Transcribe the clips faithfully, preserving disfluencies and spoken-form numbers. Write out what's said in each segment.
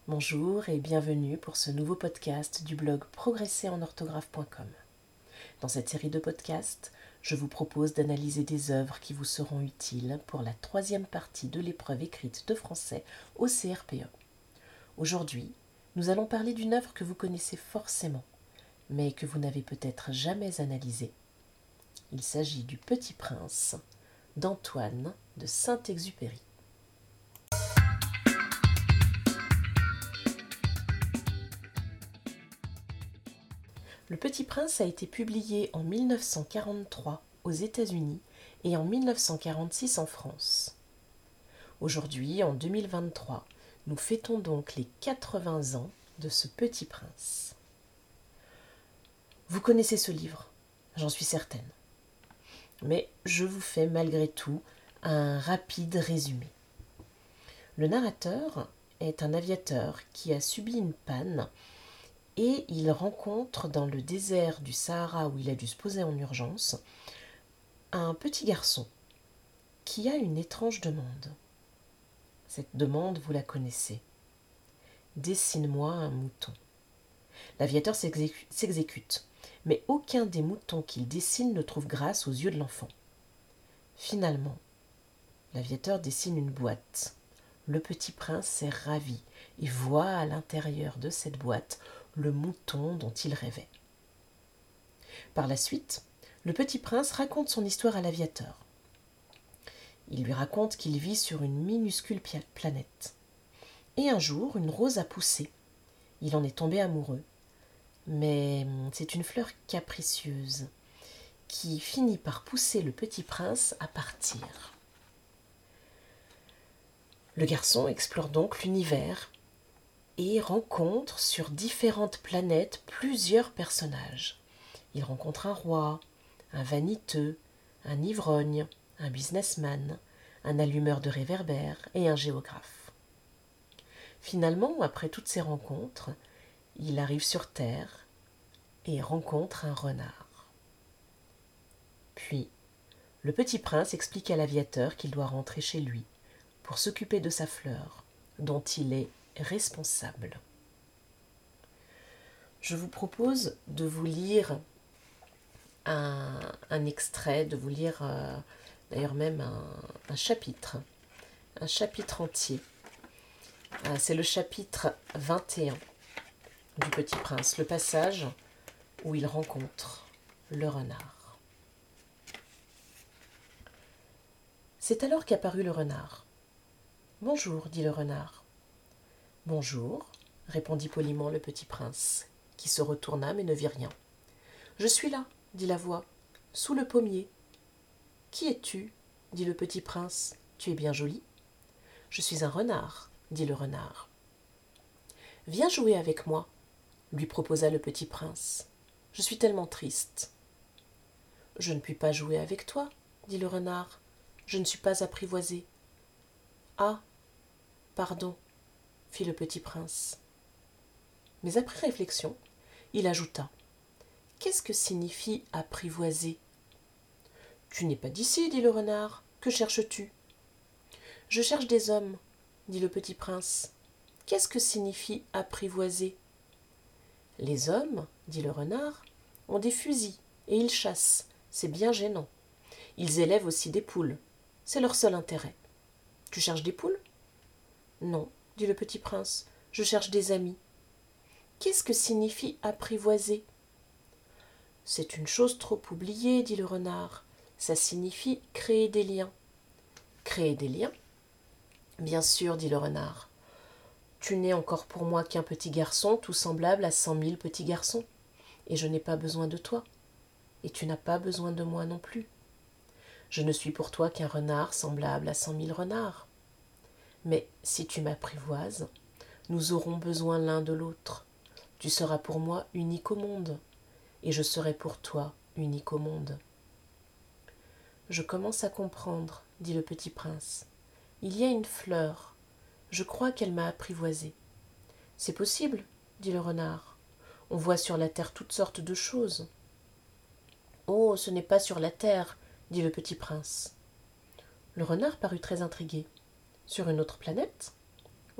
Bonjour et bienvenue pour ce nouveau podcast du blog progresser en orthographe point com. Dans cette série de podcasts, je vous propose d'analyser des œuvres qui vous seront utiles pour la troisième partie de l'épreuve écrite de français au C R P E. Aujourd'hui, nous allons parler d'une œuvre que vous connaissez forcément, mais que vous n'avez peut-être jamais analysée. Il s'agit du Petit Prince d'Antoine de Saint-Exupéry. Le Petit Prince a été publié en mille neuf cent quarante-trois aux États-Unis et en mille neuf cent quarante-six en France. Aujourd'hui, en deux mille vingt-trois, nous fêtons donc les quatre-vingts ans de ce Petit Prince. Vous connaissez ce livre, j'en suis certaine. Mais je vous fais malgré tout un rapide résumé. Le narrateur est un aviateur qui a subi une panne et il rencontre dans le désert du Sahara où il a dû se poser en urgence un petit garçon qui a une étrange demande. Cette demande, vous la connaissez. Dessine-moi un mouton. L'aviateur s'exécu- s'exécute, mais aucun des moutons qu'il dessine ne trouve grâce aux yeux de l'enfant. Finalement, l'aviateur dessine une boîte. Le Petit Prince est ravi et voit à l'intérieur de cette boîte le mouton dont il rêvait. Par la suite, le Petit Prince raconte son histoire à l'aviateur. Il lui raconte qu'il vit sur une minuscule planète. Et un jour, une rose a poussé. Il en est tombé amoureux. Mais c'est une fleur capricieuse qui finit par pousser le Petit Prince à partir. Le garçon explore donc l'univers et rencontre sur différentes planètes plusieurs personnages. Il rencontre un roi, un vaniteux, un ivrogne, un businessman, un allumeur de réverbères et un géographe. Finalement, après toutes ces rencontres, il arrive sur Terre et rencontre un renard. Puis, le Petit Prince explique à l'aviateur qu'il doit rentrer chez lui pour s'occuper de sa fleur, dont il est responsable. Je vous propose de vous lire un, un extrait, de vous lire euh, d'ailleurs même un, un chapitre, un chapitre entier. Euh, c'est le chapitre vingt et un du Petit Prince, le passage où il rencontre le renard. C'est alors qu'apparut le renard. « Bonjour, dit le renard. »« Bonjour, répondit poliment le Petit Prince, qui se retourna mais ne vit rien. »« Je suis là, dit la voix, sous le pommier. »« Qui es-tu » dit le Petit Prince. « Tu es bien joli. »« Je suis un renard, dit le renard. »« Viens jouer avec moi, lui proposa le Petit Prince. Je suis tellement triste. »« Je ne puis pas jouer avec toi, dit le renard. Je ne suis pas apprivoisé. »« Ah, pardon, fit le Petit Prince. Mais après réflexion, il ajouta : « Qu'est-ce que signifie apprivoiser ? » ?»« Tu n'es pas d'ici, dit le renard. Que cherches-tu ? » ?»« Je cherche des hommes, dit le Petit Prince. Qu'est-ce que signifie apprivoiser ? » ?»« Les hommes, dit le renard, ont des fusils et ils chassent. C'est bien gênant. Ils élèvent aussi des poules. C'est leur seul intérêt. Tu cherches des poules ? Non, dit le Petit Prince, je cherche des amis. Qu'est-ce que signifie apprivoiser ? C'est une chose trop oubliée, dit le renard. Ça signifie créer des liens. Créer des liens ? Bien sûr, dit le renard. Tu n'es encore pour moi qu'un petit garçon, tout semblable à cent mille petits garçons. Et je n'ai pas besoin de toi. Et tu n'as pas besoin de moi non plus. Je ne suis pour toi qu'un renard semblable à cent mille renards. Mais si tu m'apprivoises, nous aurons besoin l'un de l'autre. Tu seras pour moi unique au monde, et je serai pour toi unique au monde. Je commence à comprendre, dit le Petit Prince. Il y a une fleur. Je crois qu'elle m'a apprivoisé. C'est possible, dit le renard. On voit sur la terre toutes sortes de choses. Oh, ce n'est pas sur la terre, dit le Petit Prince. Le renard parut très intrigué. Sur une autre planète ?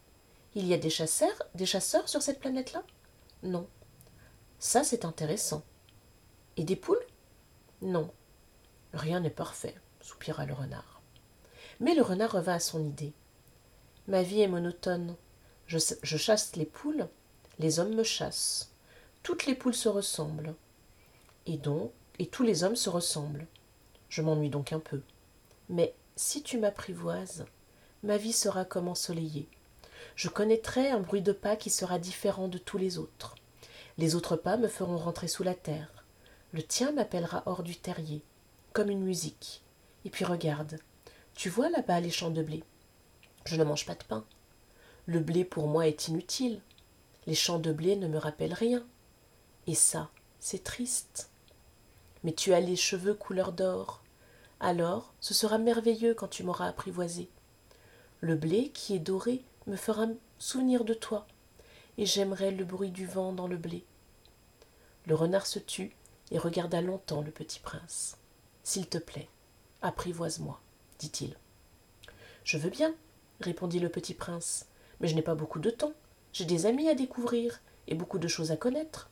Oui. Il y a des chasseurs, des chasseurs sur cette planète-là? Non. Ça, c'est intéressant. Et des poules? Non. Rien n'est parfait, soupira le renard. Mais le renard revint à son idée. Ma vie est monotone. Je, je chasse les poules, les hommes me chassent. Toutes les poules se ressemblent. Et donc, et tous les hommes se ressemblent. Je m'ennuie donc un peu. Mais si tu m'apprivoises, ma vie sera comme ensoleillée. Je connaîtrai un bruit de pas qui sera différent de tous les autres. Les autres pas me feront rentrer sous la terre. Le tien m'appellera hors du terrier, comme une musique. Et puis regarde, tu vois là-bas les champs de blé. Je ne mange pas de pain. Le blé pour moi est inutile. Les champs de blé ne me rappellent rien. Et ça, c'est triste. Mais tu as les cheveux couleur d'or. Alors, ce sera merveilleux quand tu m'auras apprivoisé. Le blé qui est doré me fera souvenir de toi, et j'aimerais le bruit du vent dans le blé. Le renard se tut et regarda longtemps le petit prince. S'il te plaît, apprivoise-moi, dit-il. Je veux bien, répondit le petit prince, mais je n'ai pas beaucoup de temps. J'ai des amis à découvrir et beaucoup de choses à connaître.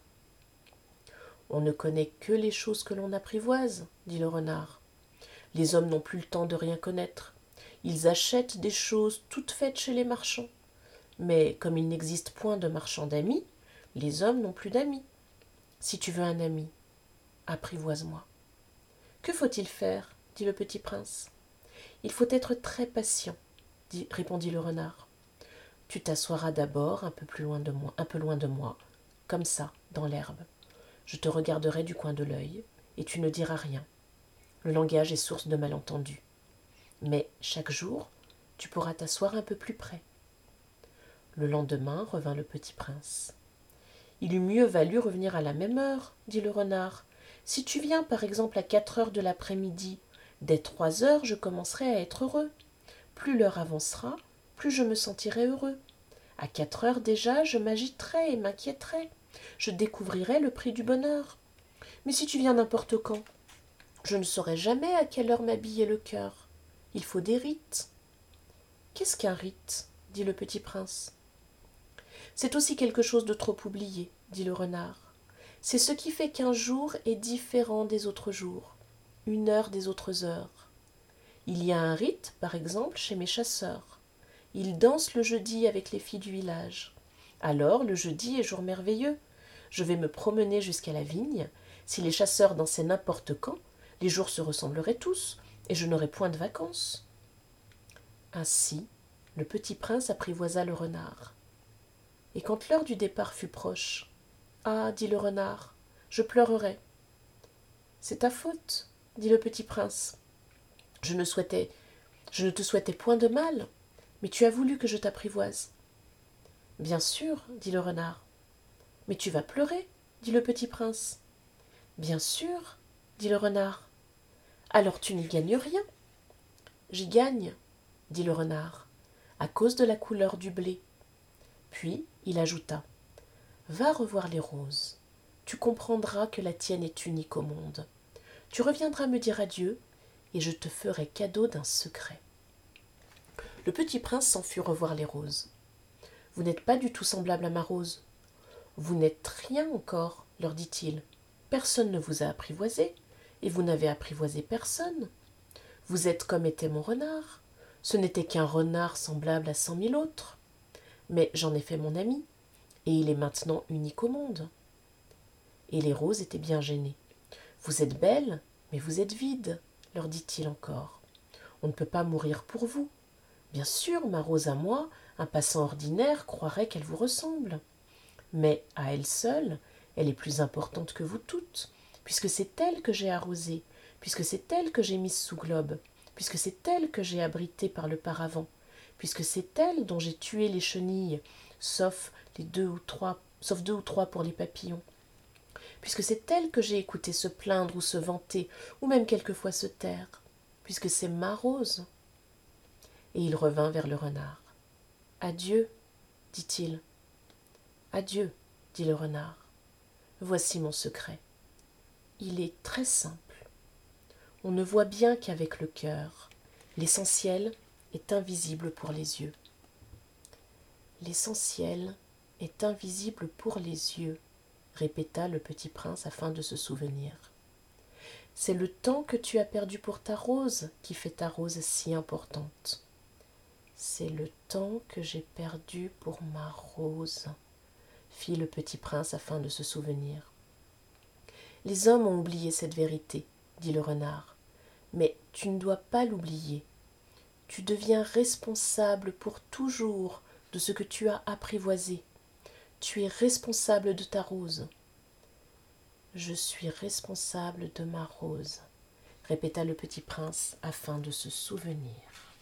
On ne connaît que les choses que l'on apprivoise, dit le renard. Les hommes n'ont plus le temps de rien connaître. Ils achètent des choses toutes faites chez les marchands. Mais comme il n'existe point de marchands d'amis, les hommes n'ont plus d'amis. Si tu veux un ami, apprivoise-moi. Que faut-il faire? Dit le petit prince. Il faut être très patient, dit, répondit le renard. Tu t'assoiras d'abord un peu plus loin de moi, un peu loin de moi, comme ça, dans l'herbe. Je te regarderai du coin de l'œil, et tu ne diras rien. Le langage est source de malentendus. Mais chaque jour, tu pourras t'asseoir un peu plus près. Le lendemain revint le petit prince. Il eût mieux valu revenir à la même heure, dit le renard. Si tu viens par exemple à quatre heures de l'après-midi, dès trois heures je commencerai à être heureux. Plus l'heure avancera, plus je me sentirai heureux. À quatre heures déjà, je m'agiterai et m'inquiéterai. Je découvrirai le prix du bonheur. Mais si tu viens n'importe quand, je ne saurai jamais à quelle heure m'habiller le cœur. Il faut des rites. Qu'est-ce qu'un rite? Dit le petit prince. C'est aussi quelque chose de trop oublié, dit le renard. C'est ce qui fait qu'un jour est différent des autres jours, une heure des autres heures. Il y a un rite, par exemple, chez mes chasseurs. Ils dansent le jeudi avec les filles du village. Alors, le jeudi est jour merveilleux. Je vais me promener jusqu'à la vigne. Si les chasseurs dansaient n'importe quand, les jours se ressembleraient tous, et je n'aurais point de vacances. Ainsi, le petit prince apprivoisa le renard. Et quand l'heure du départ fut proche, « Ah, dit le renard, je pleurerai. »« C'est ta faute, dit le petit prince. Je ne souhaitais, je ne te souhaitais point de mal, mais tu as voulu que je t'apprivoise. »« Bien sûr, dit le renard. »« Mais tu vas pleurer, dit le petit prince. »« Bien sûr, dit le renard. »« Alors tu n'y gagnes rien. »« J'y gagne, dit le renard, à cause de la couleur du blé. » Puis il ajouta, « Va revoir les roses. Tu comprendras que la tienne est unique au monde. Tu reviendras me dire adieu, et je te ferai cadeau d'un secret. » Le petit prince s'en fut revoir les roses. « Vous n'êtes pas du tout semblable à ma rose. Vous n'êtes rien encore, leur dit-il. Personne ne vous a apprivoisé, et vous n'avez apprivoisé personne. Vous êtes comme était mon renard. Ce n'était qu'un renard semblable à cent mille autres. Mais j'en ai fait mon ami, et il est maintenant unique au monde. » Et les roses étaient bien gênées. « Vous êtes belle, mais vous êtes vide, leur dit-il encore. On ne peut pas mourir pour vous. Bien sûr, ma rose à moi, un passant ordinaire croirait qu'elle vous ressemble. Mais à elle seule, elle est plus importante que vous toutes, puisque c'est elle que j'ai arrosée, puisque c'est elle que j'ai mise sous globe, puisque c'est elle que j'ai abritée par le paravent, puisque c'est elle dont j'ai tué les chenilles, sauf les deux ou trois, sauf deux ou trois pour les papillons, puisque c'est elle que j'ai écouté se plaindre ou se vanter, ou même quelquefois se taire, puisque c'est ma rose. » Et il revint vers le renard. « Adieu, dit-il. »« Adieu, dit le renard. Voici mon secret. Il est très simple. On ne voit bien qu'avec le cœur. L'essentiel est invisible pour les yeux. L'essentiel est invisible pour les yeux, répéta le petit prince afin de se souvenir. C'est le temps que tu as perdu pour ta rose qui fait ta rose si importante. C'est le temps que j'ai perdu pour ma rose, fit le petit prince afin de se souvenir. Les hommes ont oublié cette vérité, dit le renard, mais tu ne dois pas l'oublier. Tu deviens responsable pour toujours de ce que tu as apprivoisé. Tu es responsable de ta rose. Je suis responsable de ma rose, répéta le petit prince afin de se souvenir.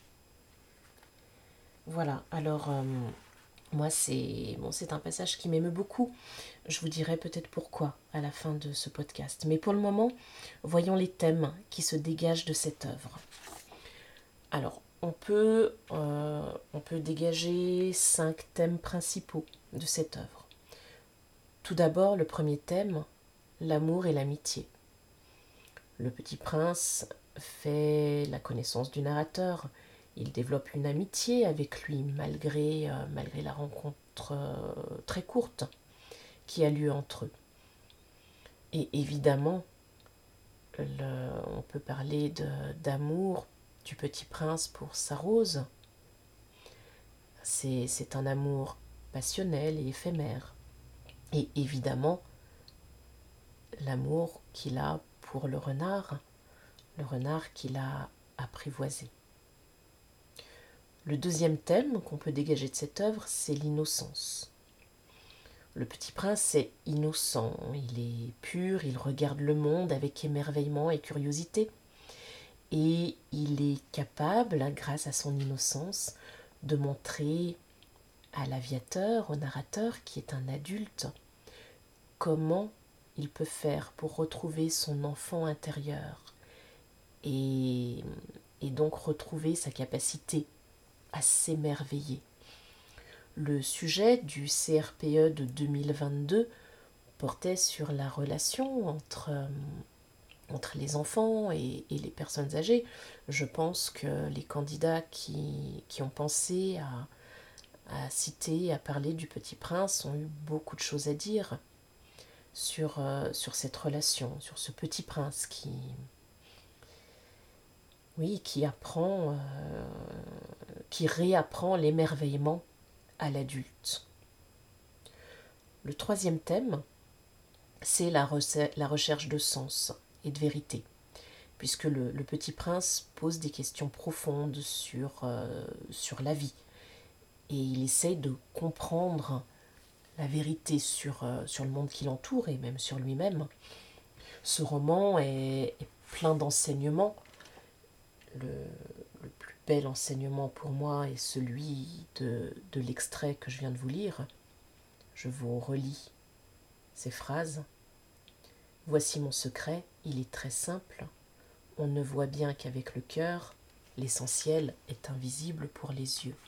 Voilà, alors euh, moi c'est bon, c'est un passage qui m'émeut beaucoup. Je vous dirai peut-être pourquoi à la fin de ce podcast. Mais pour le moment, voyons les thèmes qui se dégagent de cette œuvre. Alors, on peut, euh, on peut dégager cinq thèmes principaux de cette œuvre. Tout d'abord, le premier thème, l'amour et l'amitié. Le petit prince fait la connaissance du narrateur. Il développe une amitié avec lui malgré, euh, malgré la rencontre euh, très courte qui a lieu entre eux. Et évidemment, le, on peut parler de, d'amour du petit prince pour sa rose. C'est, c'est un amour passionnel et éphémère. Et évidemment, l'amour qu'il a pour le renard, le renard qu'il a apprivoisé. Le deuxième thème qu'on peut dégager de cette œuvre, c'est l'innocence. Le petit prince est innocent, il est pur, il regarde le monde avec émerveillement et curiosité. Et il est capable, grâce à son innocence, de montrer à l'aviateur, au narrateur, qui est un adulte, comment il peut faire pour retrouver son enfant intérieur et, et donc retrouver sa capacité à s'émerveiller. Le sujet du C R P E de deux mille vingt-deux portait sur la relation entre, euh, entre les enfants et, et les personnes âgées. Je pense que les candidats qui, qui ont pensé à, à citer, à parler du Petit Prince ont eu beaucoup de choses à dire sur, euh, sur cette relation, sur ce Petit Prince qui, oui, qui apprend, euh, qui réapprend l'émerveillement à l'adulte. Le troisième thème, c'est la, rece- la recherche de sens et de vérité, puisque le, le Petit Prince pose des questions profondes sur, euh, sur la vie, et il essaie de comprendre la vérité sur, euh, sur le monde qui l'entoure, et même sur lui-même. Ce roman est, est plein d'enseignements. Le, le plus bel enseignement pour moi est celui de, de l'extrait que je viens de vous lire. Je vous relis ces phrases. Voici mon secret, il est très simple. On ne voit bien qu'avec le cœur, l'essentiel est invisible pour les yeux.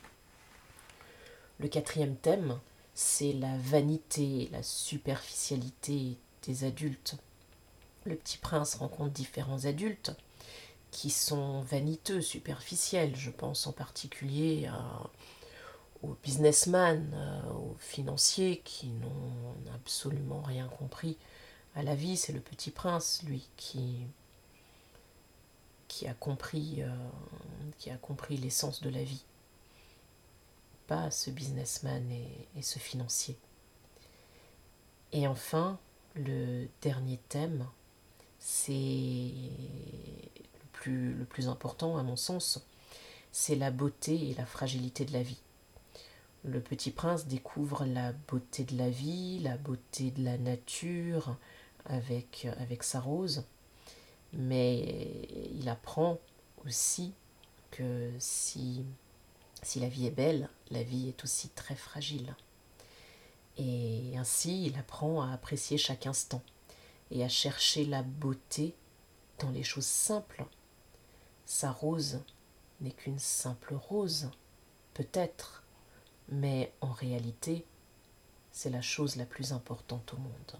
Le quatrième thème, c'est la vanité, la superficialité des adultes. Le Petit Prince rencontre différents adultes qui sont vaniteux, superficiels. Je pense en particulier à, aux businessmen, euh, aux financiers qui n'ont absolument rien compris à la vie. C'est le Petit Prince, lui, qui, qui a compris, euh, qui a compris l'essence de la vie. Pas ce businessman et, et ce financier. Et enfin, le dernier thème, c'est le plus, le plus important à mon sens, c'est la beauté et la fragilité de la vie. Le Petit Prince découvre la beauté de la vie, la beauté de la nature avec, avec sa rose, mais il apprend aussi que si, si la vie est belle, la vie est aussi très fragile. Et ainsi, il apprend à apprécier chaque instant et à chercher la beauté dans les choses simples. Sa rose n'est qu'une simple rose, peut-être, mais en réalité, c'est la chose la plus importante au monde.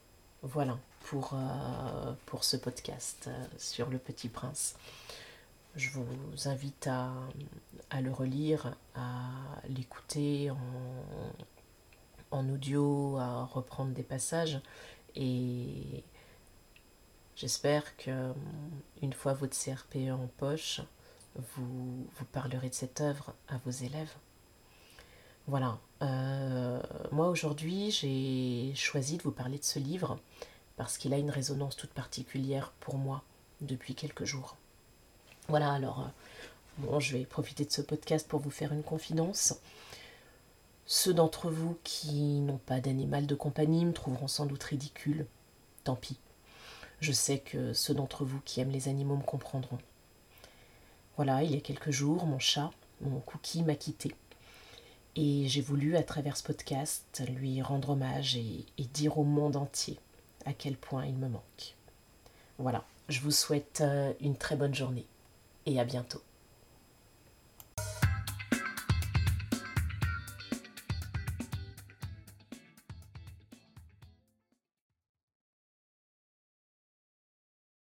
Voilà pour, euh, pour ce podcast euh, sur le Petit Prince. Je vous invite à, à le relire, à l'écouter en, en audio, à reprendre des passages. Et j'espère que une fois votre C R P E en poche, vous, vous parlerez de cette œuvre à vos élèves. Voilà. Euh, moi aujourd'hui, j'ai choisi de vous parler de ce livre parce qu'il a une résonance toute particulière pour moi depuis quelques jours. Voilà, alors, euh, bon, je vais profiter de ce podcast pour vous faire une confidence. Ceux d'entre vous qui n'ont pas d'animal de compagnie me trouveront sans doute ridicule. Tant pis. Je sais que ceux d'entre vous qui aiment les animaux me comprendront. Voilà, il y a quelques jours, mon chat, mon Cookie, m'a quitté. Et j'ai voulu, à travers ce podcast, lui rendre hommage et, et dire au monde entier à quel point il me manque. Voilà, je vous souhaite une très bonne journée et à bientôt.